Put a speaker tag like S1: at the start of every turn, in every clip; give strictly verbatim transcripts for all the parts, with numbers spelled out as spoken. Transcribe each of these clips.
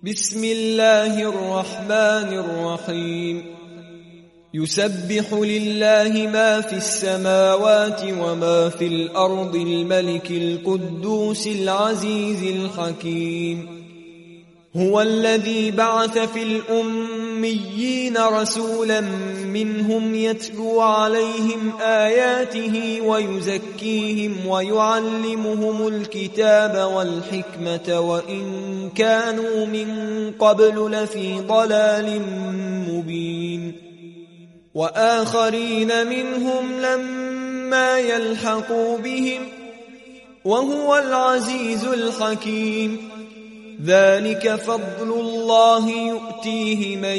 S1: بسم الله الرحمن الرحيم يسبح لله ما في السماوات وما في الأرض الملك القدوس العزيز الحكيم هو الذي بعث في الأميين رسولا منهم يتلو عليهم آياته ويزكيهم ويعلمهم الكتاب والحكمة وإن كانوا من قبل لفي ضلال مبين وآخرين منهم لما يلحقوا بهم وهو العزيز الحكيم ذلك فضل الله يؤتيه من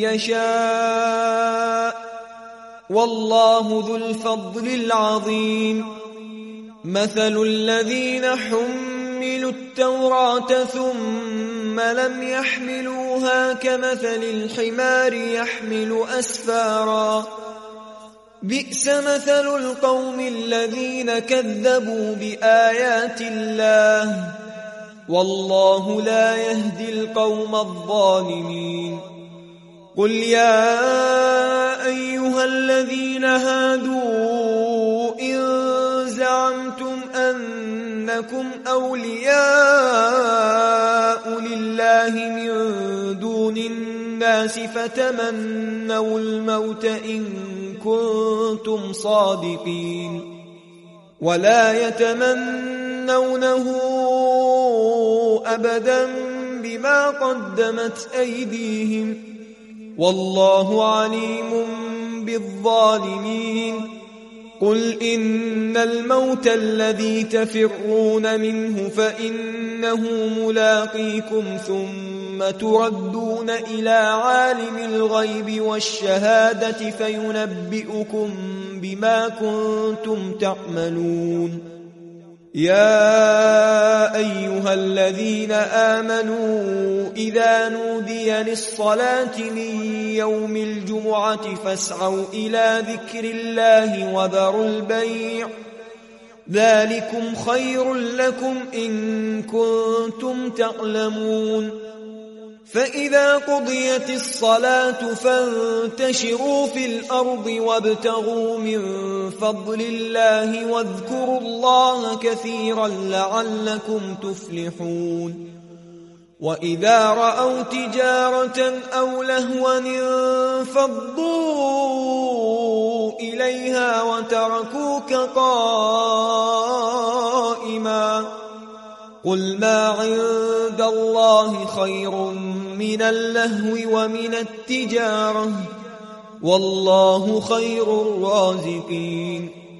S1: يشاء والله ذو الفضل العظيم مثل الذين حملوا التوراة ثم لم يحملوها كمثل الحمار يحمل أسفارا بئس مثل القوم الذين كذبوا بآيات الله والله لا يهدي القوم الظالمين قل يا أيها الذين هادوا إن زعمتم أنكم أولياء لله من دون الناس فتمنوا الموت إن كنتم صادقين ولا يتمنونه أبدا بما قدمت أيديهم والله عليم بالظالمين قل إن الموت الذي تفرون منه فإنه ملاقيكم ثم تردون إلى عالم الغيب والشهادة فينبئكم بما كنتم تعملون يا أيها الذين آمنوا إذا نودي للصلاة من يوم الجمعة فاسعوا إلى ذكر الله وذروا البيع ذلكم خير لكم إن كنتم تعلمون فإذا قضيت الصلاة فانتشروا في الأرض وابتغوا من فضل الله واذكروا الله كثيرا لعلكم تفلحون وإذا رأوا تجارة أو لهوا انفضوا إليها وتركوك قائما قل ما عند الله خير من اللهو ومن التجارة والله خير الرازقين